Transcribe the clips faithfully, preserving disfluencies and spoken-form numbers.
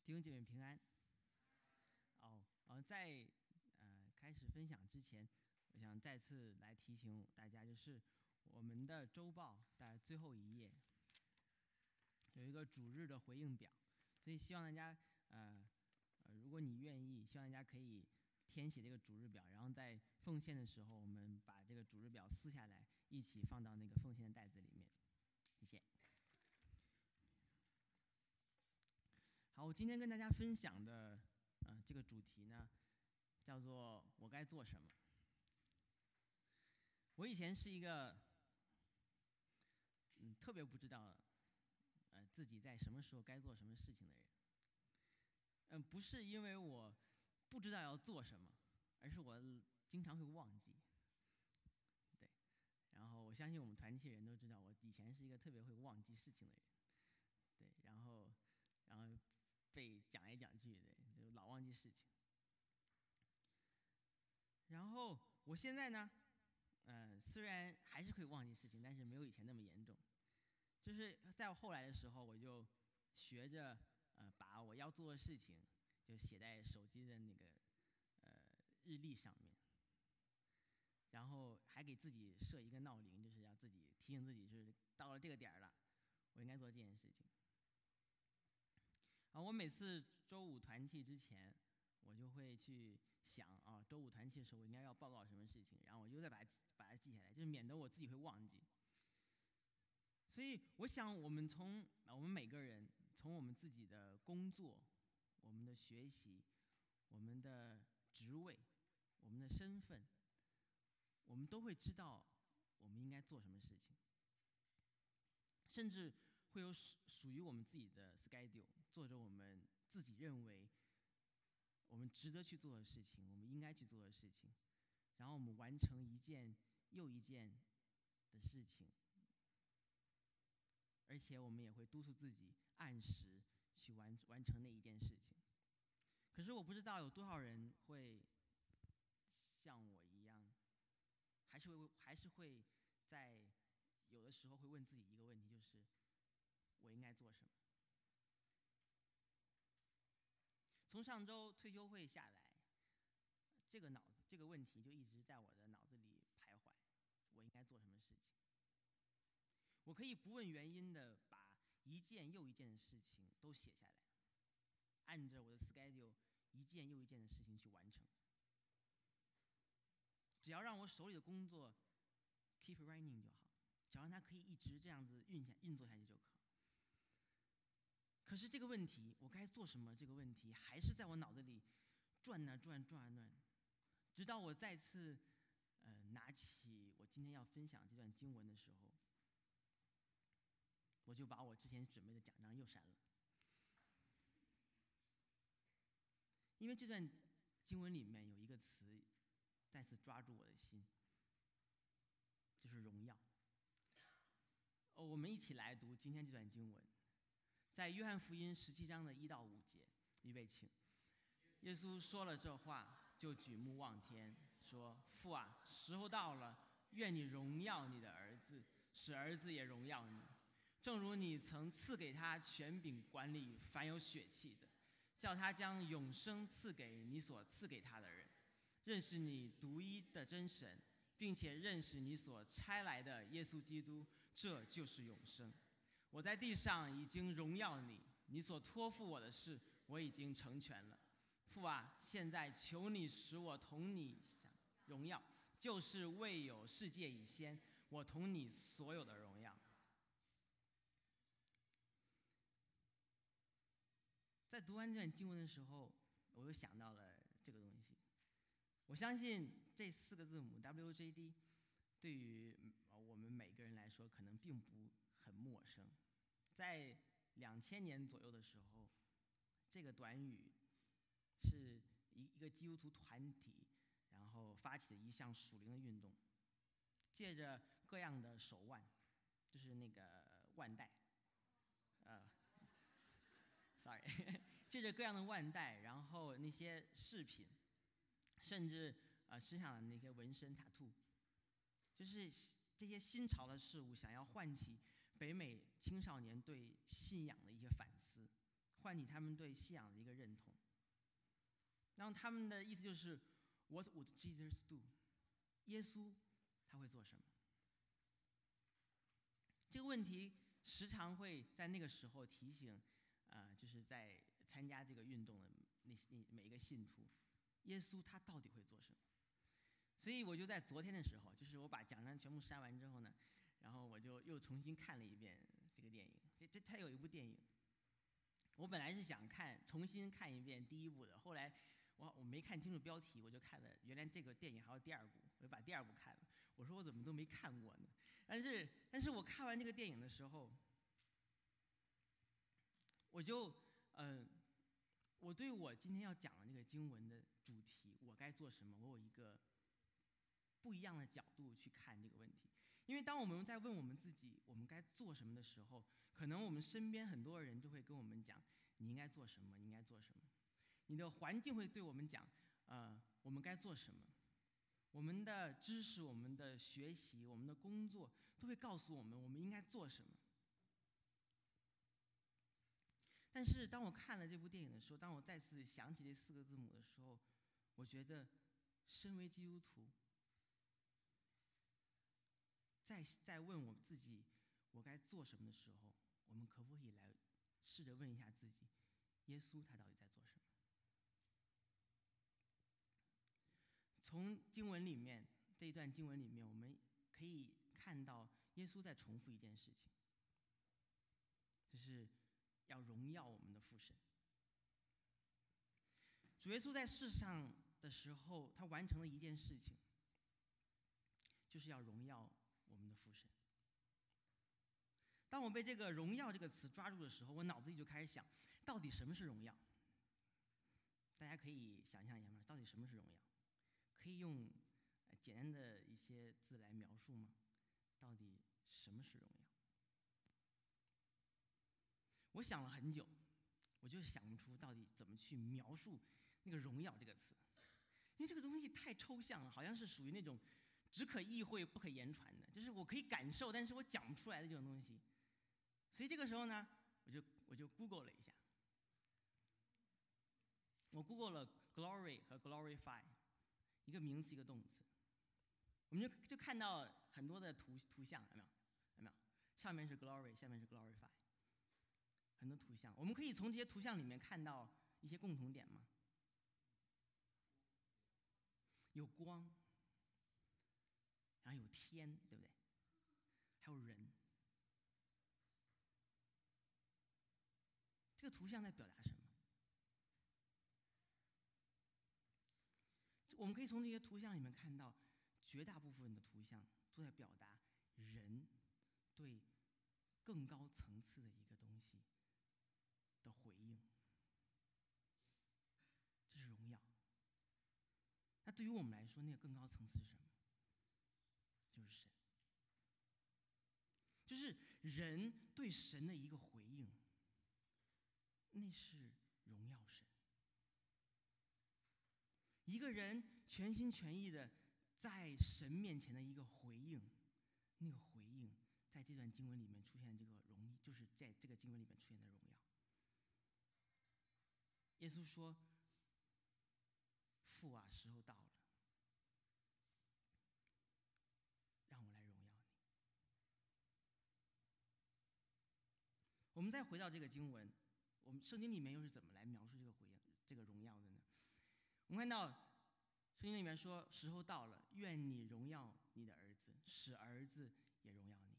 弟兄姐妹平安。哦，呃，在呃开始分享之前，我想再次来提醒大家，就是我们的周报在最后一页有一个主日的回应表，所以希望大家呃呃，如果你愿意，希望大家可以填写这个主日表，然后在奉献的时候，我们把这个主日表撕下来，一起放到那个奉献的袋子里面。谢谢。好，我今天跟大家分享的，呃，这个主题呢，叫做我该做什么。我以前是一个，嗯，特别不知道，呃，自己在什么时候该做什么事情的人。嗯，不是因为我不知道要做什么，而是我经常会忘记。对，然后我相信我们团契人都知道，我以前是一个特别会忘记事情的人。对，然后，然后。被讲来讲去的，就老忘记事情。然后我现在呢，呃，虽然还是会忘记事情，但是没有以前那么严重。就是在我后来的时候，我就学着呃把我要做的事情就写在手机的那个呃日历上面，然后还给自己设一个闹铃，就是要自己提醒自己，就是到了这个点儿了，我应该做这件事情。啊，我每次周五团契之前，我就会去想啊，周五团契的时候我应该要报告什么事情，然后我就再把它把它记下来，就是免得我自己会忘记。所以我想，我们从啊，我们每个人从我们自己的工作、我们的学习、我们的职位、我们的身份，我们都会知道我们应该做什么事情，甚至会有属于我们自己的 schedule， 做着我们自己认为我们值得去做的事情，我们应该去做的事情，然后我们完成一件又一件的事情，而且我们也会督促自己按时去完完成那一件事情。可是我不知道有多少人会像我一样，还是会还是会在有的时候会问自己一个问题，就是我应该做什么？从上周退休会下来，这个脑子这个问题就一直在我的脑子里徘徊，我应该做什么事情？我可以不问原因的把一件又一件的事情都写下来，按着我的 schedule 一件又一件的事情去完成。只要让我手里的工作 keep running 就好，只要让它可以一直这样子运下运作下去就可。可是这个问题，我该做什么？这个问题还是在我脑子里转啊转，转啊转，直到我再次呃拿起我今天要分享这段经文的时候，我就把我之前准备的奖章又删了，因为这段经文里面有一个词再次抓住我的心，就是荣耀。哦，我们一起来读今天这段经文。在约翰福音十七章的一到五节，预备请。耶稣说了这话，就举目望天，说：“父啊，时候到了，愿你荣耀你的儿子，使儿子也荣耀你，正如你曾赐给他权柄管理凡有血气的，叫他将永生赐给你所赐给他的人，认识你独一的真神，并且认识你所差来的耶稣基督，这就是永生。我在地上已经荣耀你，你所托付我的事，我已经成全了。父啊，现在求你使我同你享荣耀，就是未有世界以先，我同你所有的荣耀。”在读完这段经文的时候，我又想到了这个东西。我相信这四个字母 W J D 对于我们每个人来说可能并不很陌生。在两千年左右的时候，这个短语是一个基督徒团体然后发起的一项属灵的运动，借着各样的手腕，就是那个腕带，呃 sorry 借着各样的腕带，然后那些饰品，甚至呃身上的那些纹身塔图，就是这些新潮的事物，想要唤起北美青少年对信仰的一些反思， 唤起他们对信仰的一个认同。然后他们的意思就是 What would Jesus do？ 耶稣他会做什么？这个问题时常会在那个时候提醒，呃，就是在参加这个运动的那那每一个信徒，耶稣他到底会做什么？所以我就在昨天的时候，就是我把讲章全部删完之后呢，然后我就又重新看了一遍这个电影。这这他有一部电影，我本来是想看重新看一遍第一部的，后来我我没看清楚标题，我就看了，原来这个电影还有第二部，我就把第二部看了。我说我怎么都没看过呢？但是但是我看完这个电影的时候，我就嗯、呃，我对我今天要讲的这个经文的主题，我该做什么，我有一个不一样的角度去看这个问题。因为当我们在问我们自己我们该做什么的时候，可能我们身边很多人就会跟我们讲你应该做什么，你应该做什么。你的环境会对我们讲，呃，我们该做什么。我们的知识、我们的学习、我们的工作都会告诉我们我们应该做什么。但是当我看了这部电影的时候，当我再次想起这四个字母的时候，我觉得身为基督徒，在在问我自己我该做什么的时候，我们可不可以来试着问一下自己，耶稣他到底在做什么？从经文里面这一段经文里面，我们可以看到耶稣在重复一件事情，就是要荣耀我们的父神。主耶稣在世上的时候，他完成了一件事情，就是要荣耀我们的父神。当我被这个荣耀这个词抓住的时候，我脑子里就开始想，到底什么是荣耀？大家可以想象一下吗？到底什么是荣耀？可以用简单的一些字来描述吗？到底什么是荣耀？我想了很久，我就想不出到底怎么去描述那个荣耀这个词，因为这个东西太抽象了，好像是属于那种只可意会不可言传的，就是我可以感受，但是我讲不出来的这种东西。所以这个时候呢，我就我就 Google 了一下，我 Google 了 glory 和 glorify， 一个名词一个动词，我们就就看到很多的图图像，有没有？有没有？上面是 glory， 下面是 glorify， 很多图像，我们可以从这些图像里面看到一些共同点吗？有光，然后有天，对不对？还有人。这个图像在表达什么？我们可以从这些图像里面看到，绝大部分的图像都在表达人对更高层次的一个东西的回应，这是荣耀。那对于我们来说，那个更高层次是什么？就是神，就是人对神的一个回应，那是荣耀神。一个人全心全意的在神面前的一个回应，那个回应在这段经文里面出现这个荣，就是在这个经文里面出现的荣耀。耶稣说：“父啊，时候到了，让我来荣耀你。”我们再回到这个经文，我们圣经里面又是怎么来描述这个回应、这个荣耀的呢？我们看到圣经里面说：“时候到了，愿你荣耀你的儿子，使儿子也荣耀你。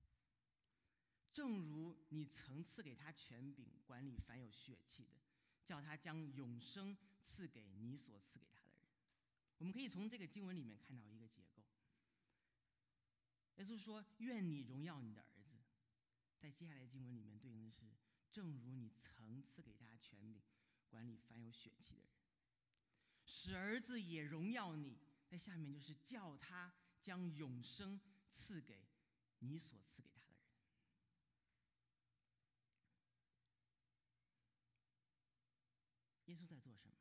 正如你曾赐给他权柄，管理凡有血气的，叫他将永生赐给你所赐给他的人。”我们可以从这个经文里面看到一个结构。耶稣说：“愿你荣耀你的儿子。”在接下来的经文里面对应的是：“正如你曾赐给他权柄，管理凡有血气的人。”使儿子也荣耀你，在下面就是叫他将永生赐给你所赐给他的人。耶稣在做什么？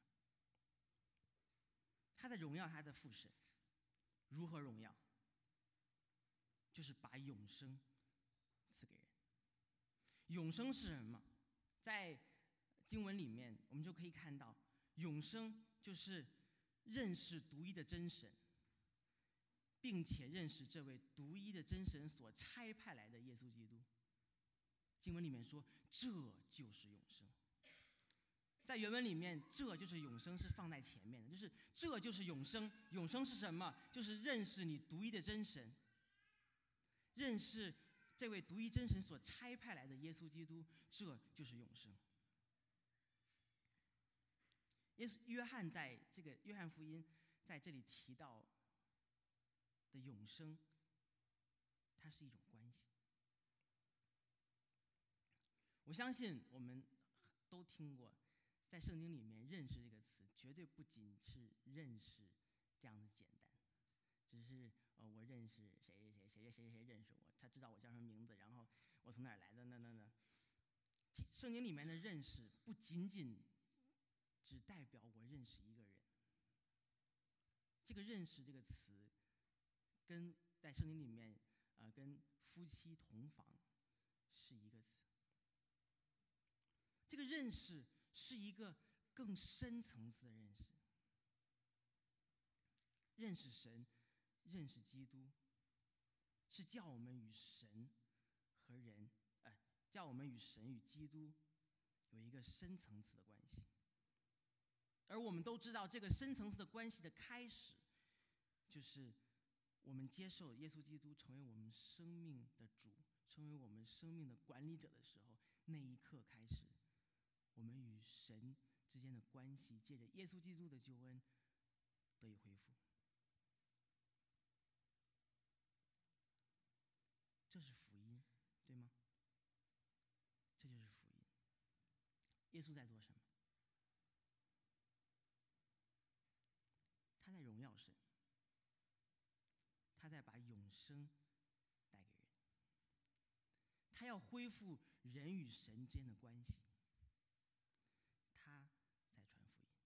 他在荣耀他的父神。如何荣耀？就是把永生赐给人。永生是什么？在经文里面，我们就可以看到，永生就是认识独一的真神，并且认识这位独一的真神所差派来的耶稣基督。经文里面说，这就是永生。在原文里面，这就是永生是放在前面的，就是这就是永生。永生是什么？就是认识你独一的真神，认识这位独一真神所差派来的耶稣基督，这就是永生。耶稣约翰在这个约翰福音在这里提到的永生，它是一种关系。我相信我们都听过，在圣经里面认识这个词绝对不仅是认识这样的简单，只是呃我认识谁谁谁谁谁谁认识我，他知道我叫什么名字，然后我从哪儿来的，那那那。圣经里面的认识不仅仅只代表我认识一个人，这个认识这个词跟在圣经里面呃跟夫妻同房是一个词。这个认识是一个更深层次的认识，认识神，认识基督，是叫我们与神和人，呃，叫我们与神与基督有一个深层次的关系。而我们都知道，这个深层次的关系的开始，就是我们接受耶稣基督成为我们生命的主，成为我们生命的管理者的时候，那一刻开始，我们与神之间的关系借着耶稣基督的救恩得以恢复。这是福音，对吗？这就是福音。耶稣在做什么？他在荣耀神，他在把永生带给人，他要恢复人与神之间的关系，他在传福音。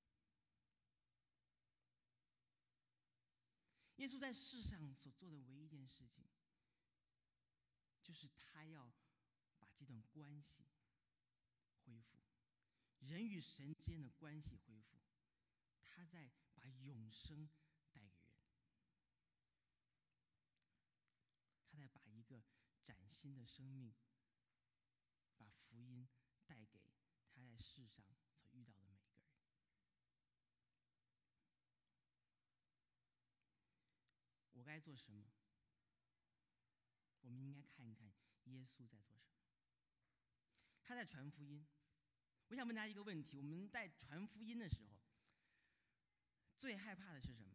耶稣在世上所做的唯一一件事情，就是他要把这段关系恢复，人与神之间的关系恢复，他在把永生带给人，他在把一个崭新的生命，把福音带给他在世上所遇到的每一个人。我该做什么？我们应该看一看耶稣在做什么。他在传福音。我想问大家一个问题：我们在传福音的时候，最害怕的是什么？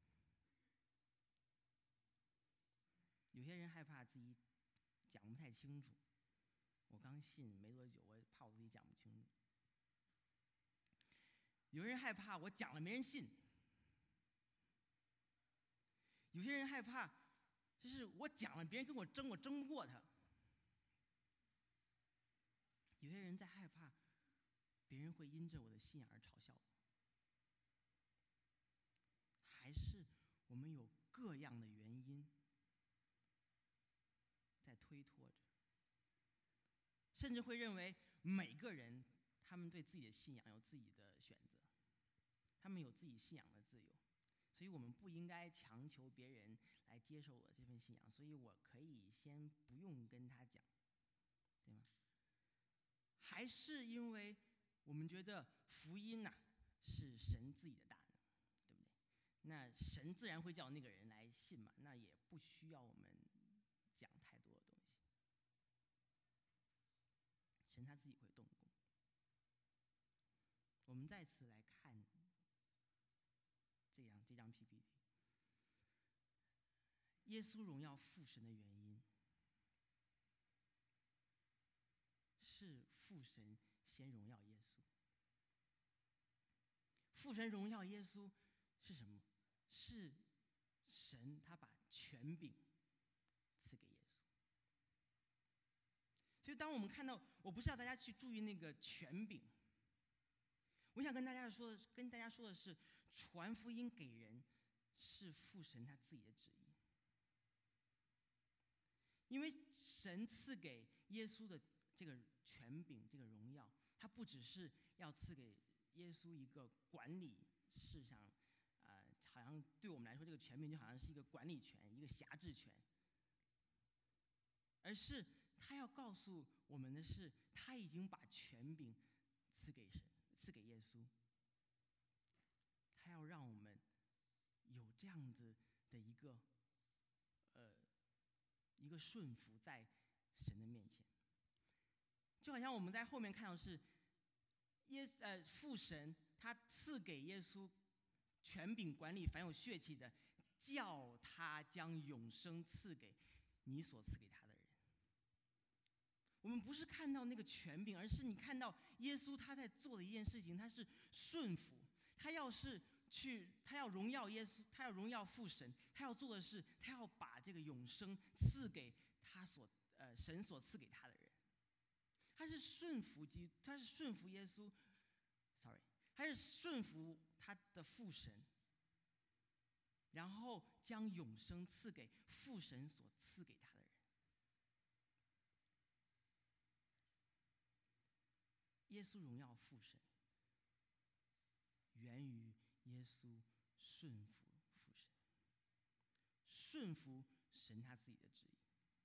有些人害怕自己讲不太清楚，我刚信没多久，我怕我自己讲不清楚。有人害怕我讲了没人信，有些人害怕就是我讲了别人跟我争，我争不过他。有些人在害怕别人会因着我的信仰而嘲笑我。还是我们有各样的原因在推脱着，甚至会认为每个人他们对自己的信仰有自己的选择，他们有自己信仰的自由，所以我们不应该强求别人来接受我这份信仰，所以我可以先不用跟他讲，对吗？还是因为我们觉得福音呐、啊、是神自己的大能，对不对？那神自然会叫那个人来信嘛，那也不需要我们讲太多的东西，神他自己会动工。我们再次来看这样这张 P P T， 耶稣荣耀父神的原因，是父神先荣耀耶稣。父神荣耀耶稣是什么？是神他把权柄赐给耶稣。所以当我们看到，我不是要大家去注意那个权柄，我想跟大家说跟大家说的是，传福音给人是父神他自己的旨意。因为神赐给耶稣的这个权柄、这个荣耀，他不只是要赐给耶稣一个管理世上，呃，好像对我们来说，这个权柄就好像是一个管理权、一个辖制权，而是他要告诉我们的是，他已经把权柄赐给神，赐给耶稣。他要让我们有这样子的一个，呃，一个顺服在神的面前，就好像我们在后面看到是耶呃父神他赐给耶稣权柄管理凡有血气的，叫他将永生赐给你所赐给他的人。我们不是看到那个权柄，而是你看到耶稣他在做的一件事情，他是顺服，他要是去，他要荣耀耶稣，他要荣耀父神，他要做的是，他要把这个永生赐给他所呃神所赐给他的人。他是顺服基，他是顺服耶稣 ，sorry， 他是顺服他的父神，然后将永生赐给父神所赐给他的人。耶稣荣耀父神，源于耶稣顺服父神，顺服神他自己的旨意。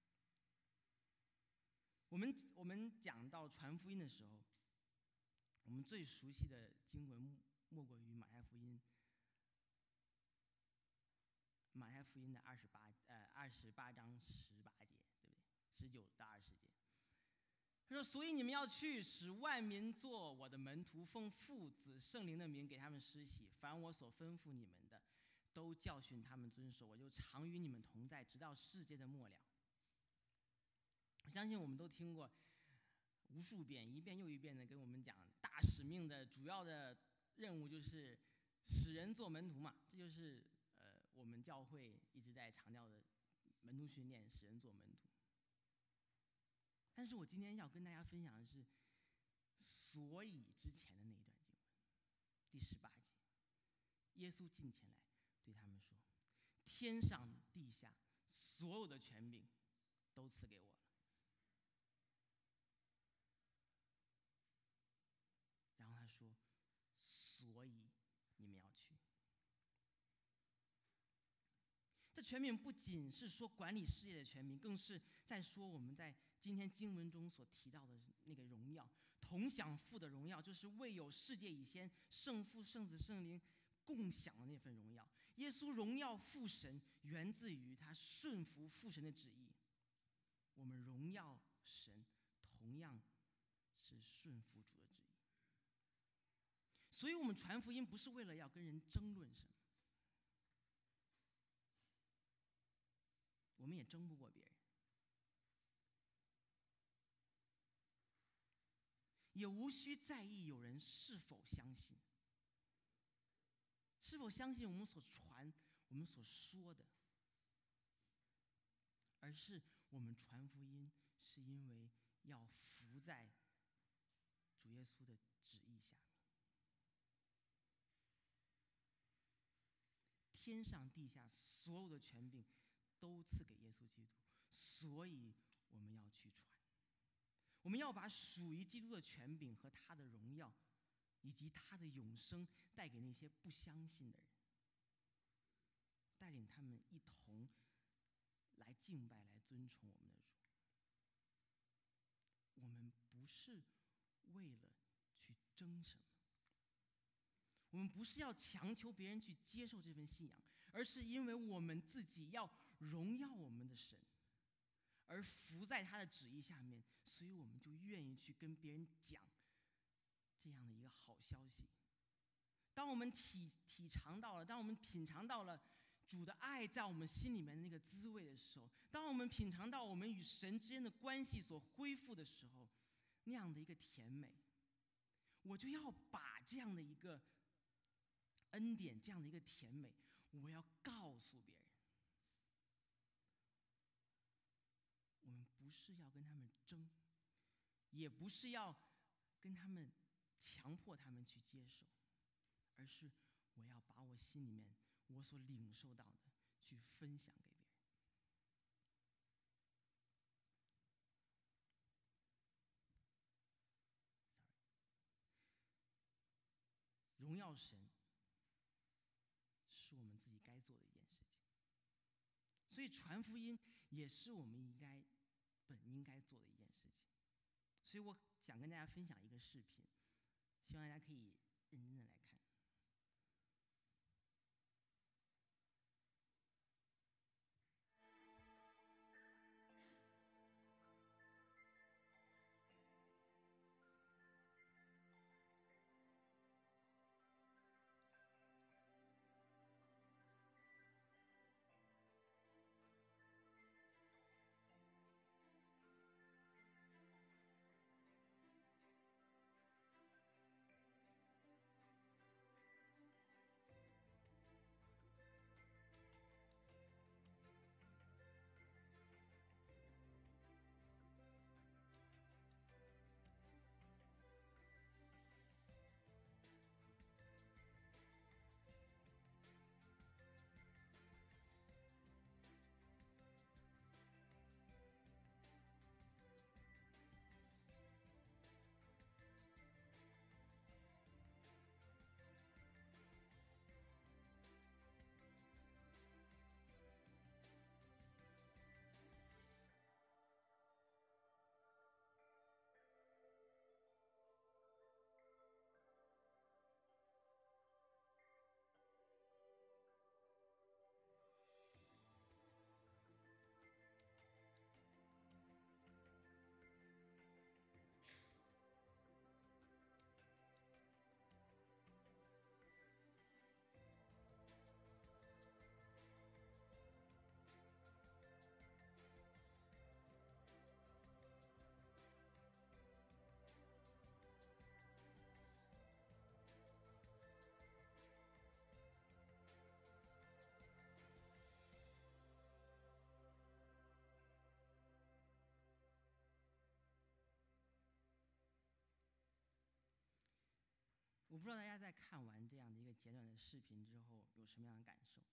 我们我们讲到传福音的时候，我们最熟悉的经文莫过于马太福音，马太福音的二十八呃二十八章十八节，对不对？十九到二十节。他说：“所以你们要去，使万民做我的门徒，奉父子圣灵的名给他们施洗。凡我所吩咐你们的，都教训他们遵守。我就常与你们同在，直到世界的末了。”我相信我们都听过无数遍，一遍又一遍的跟我们讲，大使命的主要的任务就是使人做门徒嘛，这就是呃我们教会一直在强调的门徒训练，使人做门徒。但是我今天要跟大家分享的是，所以之前的那一段经文，第十八节，耶稣近前来对他们说：“天上地下所有的权柄都赐给我了。”然后他说：“所以你们要去。”这权柄不仅是说管理世界的权柄，更是在说我们在今天经文中所提到的那个荣耀，同享父的荣耀，就是未有世界以先，圣父、圣子、圣灵共享的那份荣耀。耶稣荣耀父神，源自于他顺服父神的旨意。我们荣耀神，同样是顺服主的旨意。所以我们传福音不是为了要跟人争论什么，我们也争不过别人，也无需在意有人是否相信，是否相信我们所传、我们所说的，而是我们传福音是因为要服在主耶稣的旨意下面。天上地下所有的权柄都赐给耶稣基督，所以我们要去传。我们要把属于基督的权柄和他的荣耀，以及他的永生带给那些不相信的人，带领他们一同来敬拜、来尊崇我们的主。我们不是为了去争什么，我们不是要强求别人去接受这份信仰，而是因为我们自己要荣耀我们的神，而服在他的旨意下面，所以我们就愿意去跟别人讲这样的一个好消息。当我们体体尝到了，当我们品尝到了主的爱在我们心里面的那个滋味的时候，当我们品尝到我们与神之间的关系所恢复的时候，那样的一个甜美，我就要把这样的一个恩典，这样的一个甜美，我要告诉别人。我们不是要跟他们争，也不是要跟他们强迫他们去接受，而是我要把我心里面我所领受到的去分享给别人。 荣耀神，是我们自己该做的一件事情。所以传福音也是我们应该本应该做的一件事情。所以我想跟大家分享一个视频，希望大家可以认真的来看。我不知道大家在看完这样的一个简短的视频之后有什么样的感受。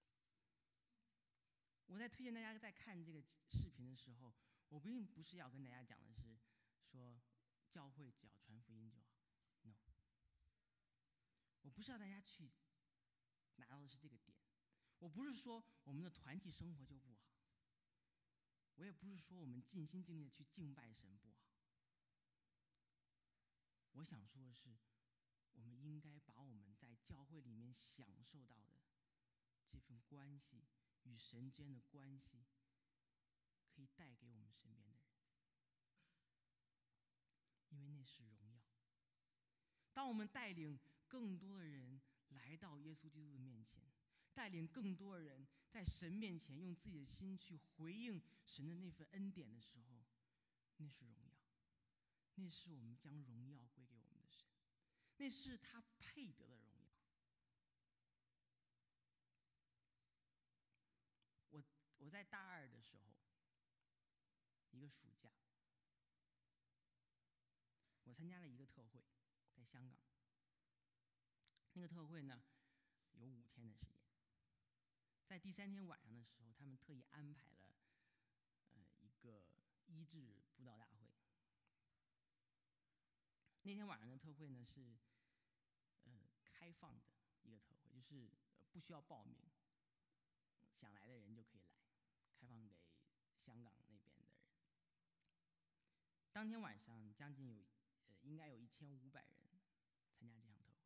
我在推荐大家在看这个视频的时候，我并不是要跟大家讲的是说教会只要传福音就好 ，no。我不是要大家去拿到的是这个点，我不是说我们的团体生活就不好，我也不是说我们尽心尽力的去敬拜神不好。我想说的是，我们应该把我们在教会里面享受到的这份关系与神之间的关系，可以带给我们身边的人，因为那是荣耀。当我们带领更多的人来到耶稣基督的面前，带领更多的人在神面前用自己的心去回应神的那份恩典的时候，那是荣耀，那是我们将荣耀归给我们的神，那是他配得的荣耀。我我在大二的时候，一个暑假，我参加了一个特会，在香港。那个特会呢，有五天的时间。在第三天晚上的时候，他们特意安排了呃一个医治布道大会。那天晚上的特会呢是呃开放的一个特会，就是不需要报名，想来的人就可以来，开放给香港那边的人。当天晚上将近有呃应该有一千五百人参加这场特会。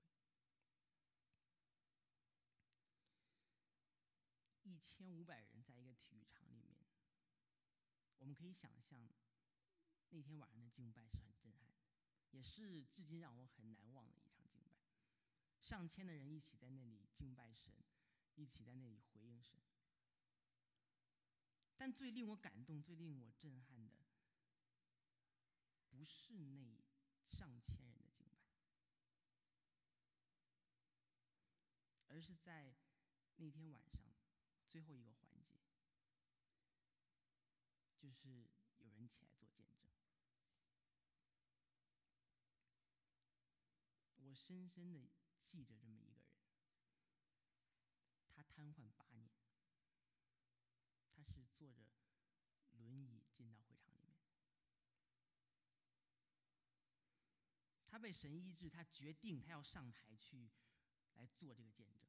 一千五百人在一个体育场里面，我们可以想象那天晚上的敬拜是很震撼的，也是至今让我很难忘的一场敬拜。上千的人一起在那里敬拜神，一起在那里回应神。但最令我感动、最令我震撼的，不是那上千人的敬拜，而是在那天晚上最后一个环节，就是有人起来做见证。我深深的记着这么一个人，他瘫痪八年，他是坐着轮椅进到会场里面。他他被神医治，他决定他要上台去来做这个见证。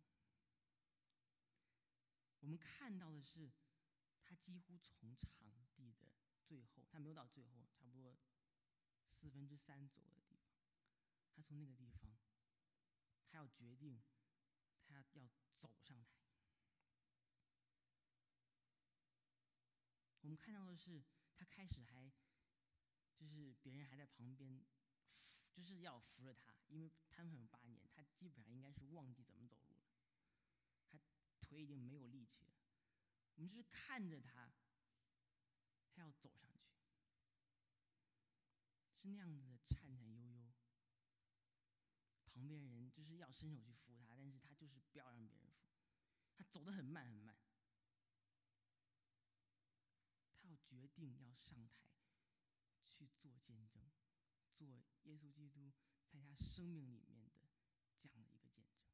我们看到的是，他几乎从场地的最后，他没有到最后，差不多四分之三左右的地方，他从那个地方，他要决定，他要走上台。我们看到的是，他开始还，就是别人还在旁边，就是要扶着他，因为瘫痪八年，他基本上应该是忘记怎么走路了，他腿已经没有力气了。我们就是看着他，他要走上去，是那样子的颤颤悠悠。旁边人就是要伸手去扶他，但是他就是不要让别人扶，他走得很慢很慢。他要决定要上台去做见证，做耶稣基督在他生命里面的这样的一个见证。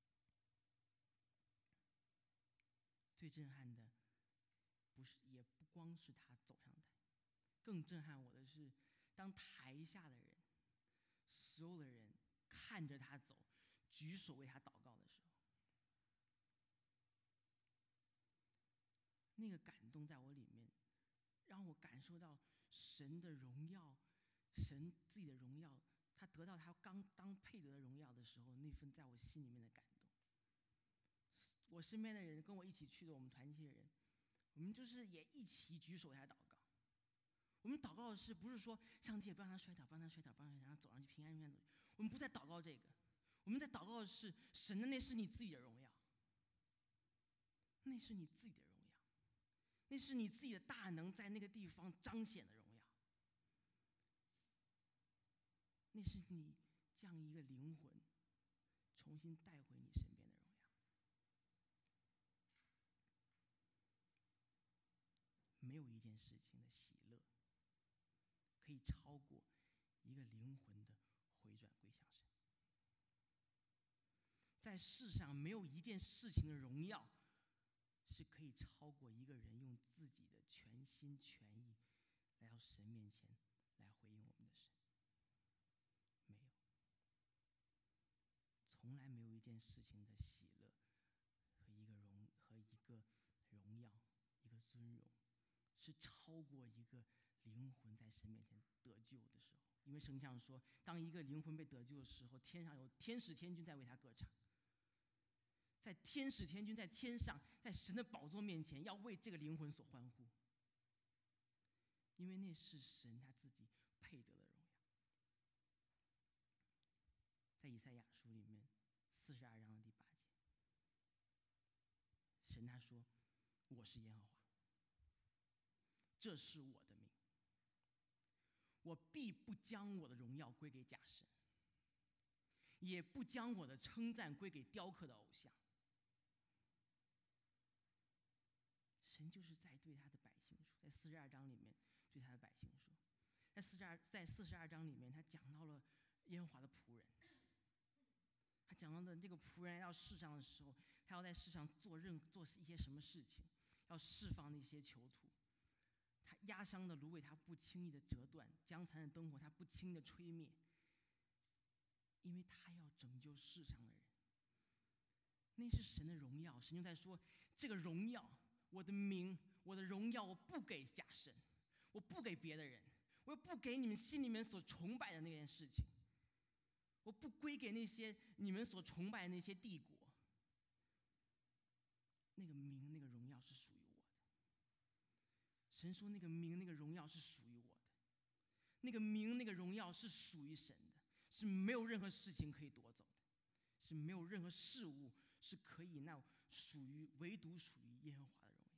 最震撼的不是，也不光是他走上台，更震撼我的是，当台下的人，所有的人看着他走，举手为他祷告的时候，那个感动在我里面，让我感受到神的荣耀，神自己的荣耀，他得到他刚当配得的荣耀的时候，那份在我心里面的感动。我身边的人跟我一起去的，我们团契的人，我们就是也一起举手为他祷告。我们祷告的是不是说上帝也不让他摔倒，不让他摔倒，不让他让他走上去平安平安走。我们不在祷告这个，我们在祷告的是神的，那是你自己的荣耀，那是你自己的荣耀，那是你自己的大能在那个地方彰显的荣耀，那是你将一个灵魂重新带回你身边的荣耀。没有一件事情的喜乐可以超过一个灵魂的回转归向神。在世上没有一件事情的荣耀是可以超过一个人用自己的全心全意来到神面前来回应我们的神。没有，从来没有一件事情的喜乐和一个荣和一个荣耀一个尊荣是超过一个灵魂在神面前得救的时候。因为圣经上说，当一个灵魂被得救的时候，天上有天使天军在为他歌唱，在天使天军在天上，在神的宝座面前要为这个灵魂所欢呼，因为那是神他自己配得的荣耀。在以赛亚书里面四十二章的第八节，神他说，我是耶和华，这是我的名，我必不将我的荣耀归给假神，也不将我的称赞归给雕刻的偶像。神就是在对他的百姓说，在四十二章里面对他的百姓说，在四十二在四十二章里面，他讲到了耶和华的仆人，他讲到的这个仆人来到世上的时候，他要在世上做任做一些什么事情，要释放那些囚徒。他压伤的芦苇，他不轻易的折断；将残的灯火，他不轻易的吹灭，因为他要拯救世上的人。那是神的荣耀。神就在说，这个荣耀，我的名，我的荣耀，我不给假神，我不给别的人，我不给你们心里面所崇拜的那件事情，我不归给那些你们所崇拜的那些帝国。那个名，那个荣耀是属于我的。神说，那个名，那个荣耀是属于我的，那个名，那个荣耀是属于神的，是没有任何事情可以夺走的，是没有任何事物是可以那属于唯独属于耶和华的荣耀。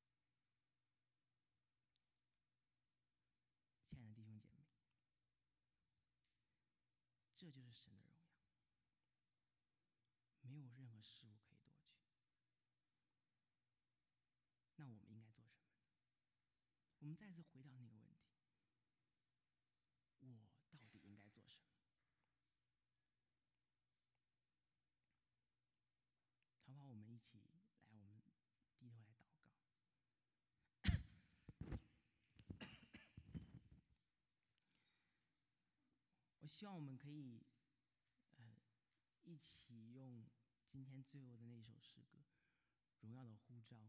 亲爱的弟兄姐妹，这就是神的荣耀，没有任何事物可以夺去。那我们应该做什么？我们再次回到那个问题，我到底应该做什么？好不好？我们一起来，我们低头来祷告。我希望我们可以，呃，一起用今天最后的那一首诗歌《荣耀的呼召》，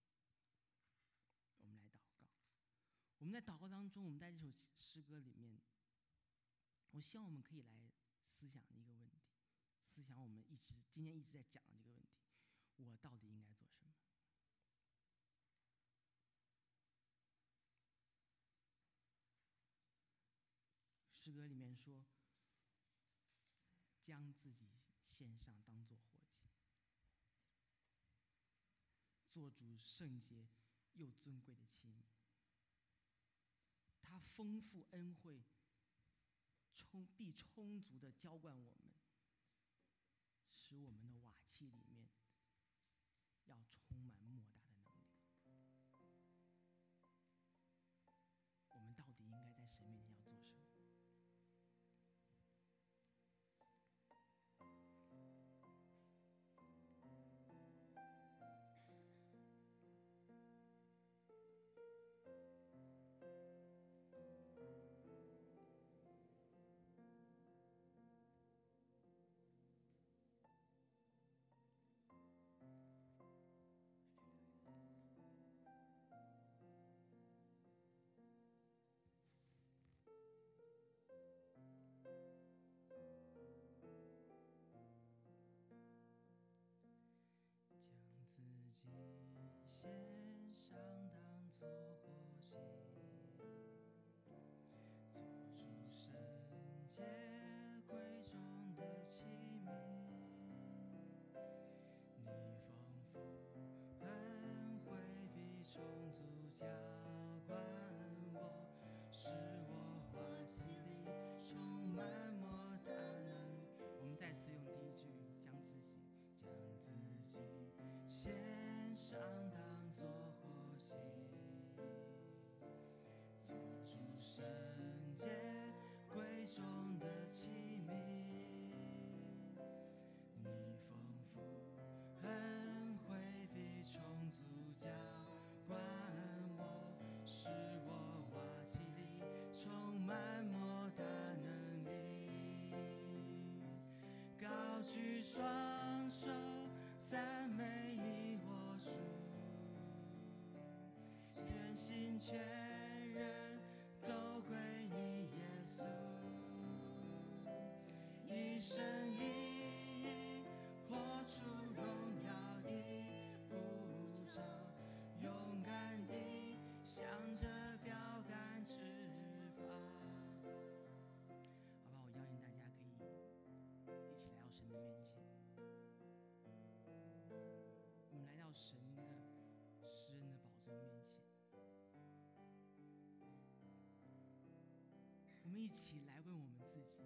我们来祷告。我们在祷告当中，我们在这首诗歌里面，我希望我们可以来思想一个问题，思想我们一直今天一直在讲的这个问题：我到底应该做什么？诗歌里面说，将自己献上当作活祭，做主圣洁又尊贵的器皿。他丰富恩惠，充必充足的浇灌我们，使我们的瓦器里面要充满莫大的能力。我们到底应该在神面前要做什么？献上当作活祭，做出圣洁贵重的器皿。你丰富恩惠必充足浇灌我，使我瓦器里充满莫大能力。我们再次用第一句，将自己将自己献上当作活祭，做出圣洁贵重的器皿。你丰富恩惠必充足浇灌我，使我瓦器里充满莫大能力。高举双手赞美你我主，全心全人都归你耶稣，一生一意活出荣耀的呼召，勇敢地向着标杆直跑。好吧，我邀请大家可以一起来到神的面前。我们来到神的施恩的宝座面前，我们一起来问我们自己，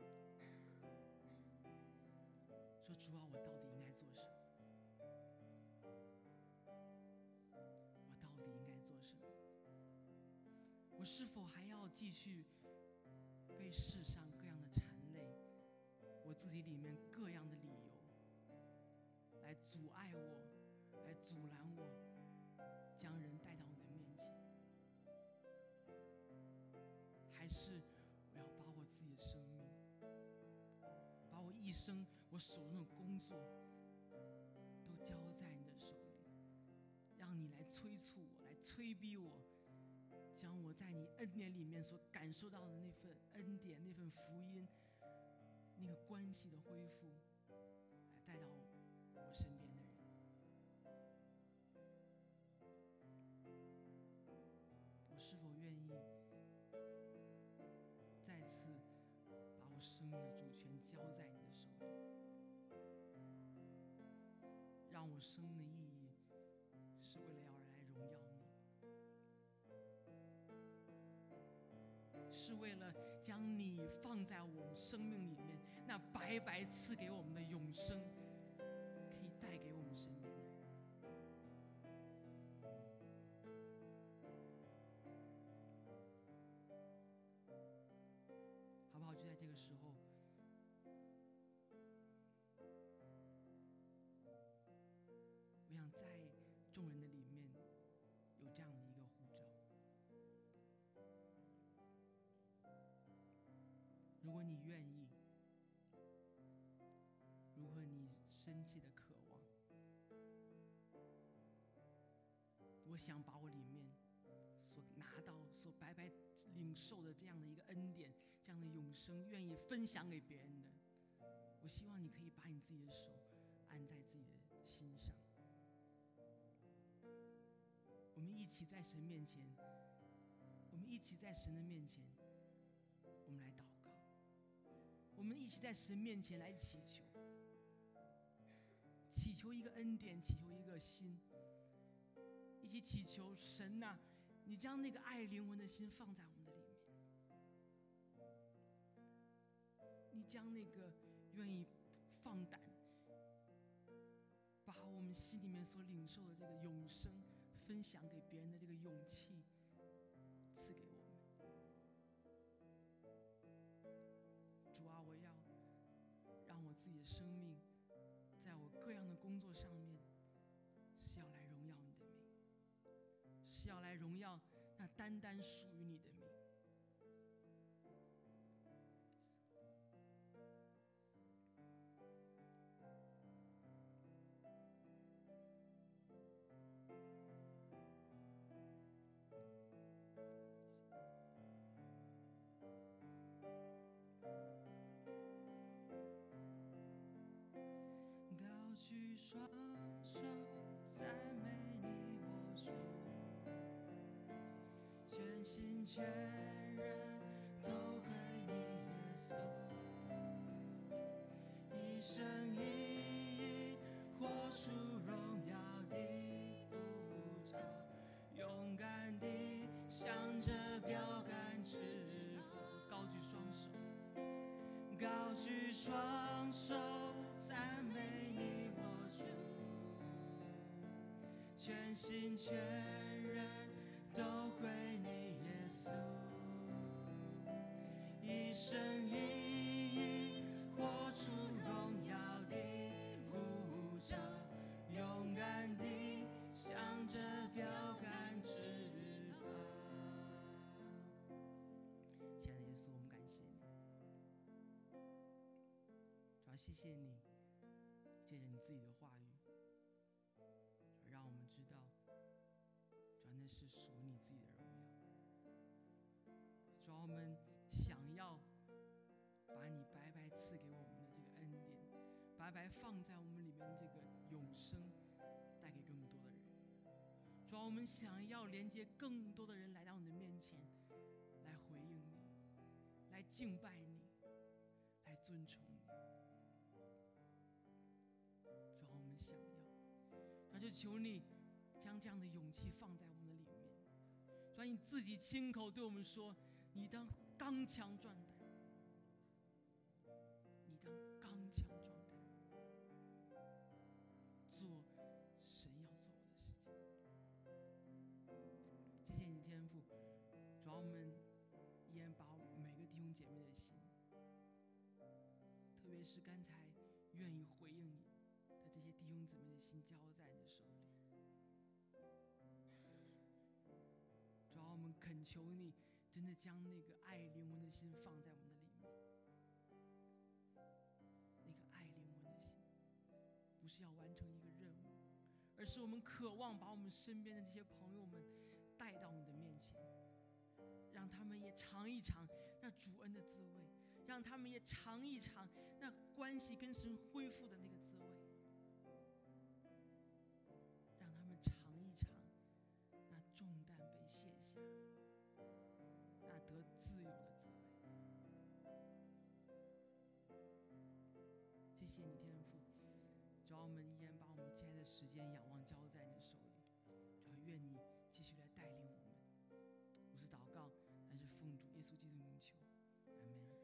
说主啊，我到底应该做什么？我到底应该做什么？我是否还要继续被世上各样的缠累，我自己里面各样的理由来阻碍我，来阻拦我，将人带到你的面前？还是我要把我自己的生命，把我一生我手中的工作都交在你的手里，让你来催促我，来催逼我，将我在你恩典里面所感受到的那份恩典，那份福音，那个关系的恢复，来带到我身边的人。我是否愿意再次把我生命的主权交在你的手里，让我生命的意义是为了要来荣耀你，是为了将你放在我们生命里面，那白白赐给我们的永生，可以带给我们身边的人。好不好？就在这个时候，我想在众人的里面有这样的一个呼召。如如果你愿意，如果你深切的渴望，我想把我里面所拿到、所白白领受的这样的一个恩典、这样的永生，愿意分享给别人的，我希望你可以把你自己的手按在自己的心上。我们一起在神面前，我们一起在神的面前，我们来祷告，我们一起在神面前来祈求，祈求一个恩典，祈求一个心，一起祈求神呐、啊，你将那个爱灵魂的心放在我们的里面，你将那个愿意放胆把我们心里面所领受的这个永生分享给别人的这个勇气赐给我们。主啊，我要让我自己的生命在我各样的工作上面是要来荣耀你的名，是要来荣耀那单单属于你的名。高举双手赞美你我主，全心全人都归你耶稣，一生一意活出荣耀的呼召，勇敢地向着标杆直跑。高举双手，高举双手赞美你我主，全心全人都归你耶稣，一生一意活出荣耀的呼召，勇敢地向着标杆直跑。亲爱的耶稣，我们感谢你，主要谢谢你借着你自己的话语，让我们知道主要那是属于你自己的荣耀。主要我们想要把你白白赐给我们的这个恩典，白白放在我们里面这个永生带给更多的人。主要我们想要连接更多的人来到你的面前，来回应你，来敬拜你，来尊崇你。主要我们想要，那就求你将这样的勇气放在我们的里面。主要你自己亲口对我们说，你当刚强壮胆，你当刚强壮胆，做神要做的事情。谢谢你天父，主要我们依然把每个弟兄姐妹的心，特别是刚才愿意回应你的这些弟兄姊妹的心交在你的手里。主要我们恳求你真的将那个爱灵魂的心放在我们的里面，那个爱灵魂的心不是要完成一个任务，而是我们渴望把我们身边的这些朋友们带到你的面前，让他们也尝一尝那主恩的滋味，让他们也尝一尝那关系跟神恢复的那个滋味，让他们尝一尝那重担被卸下，那得自由的滋味。谢谢你天父，主要我们依然把我们接下来的时间仰望交在你的手里，主要愿你继续来带领我们。我是祷告，但是奉主耶稣基督名求，阿们。